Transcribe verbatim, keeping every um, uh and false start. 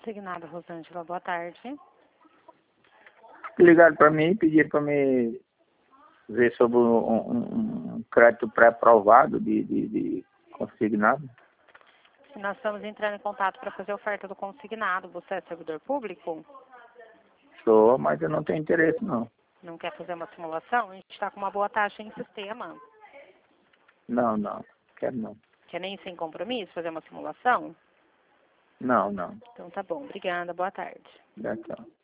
Consignado, Rosângela, boa tarde. Ligaram para mim e pediram para me ver sobre um, um, um crédito pré-aprovado de, de, de consignado. Nós estamos entrando em contato para fazer oferta do consignado. Você é servidor público? Sou, mas eu não tenho interesse não. Não quer fazer uma simulação? A gente está com uma boa taxa em sistema. Não, não. Quero não. Quer nem sem compromisso fazer uma simulação? Não, não. Então tá bom. Obrigada. Boa tarde. Já tá.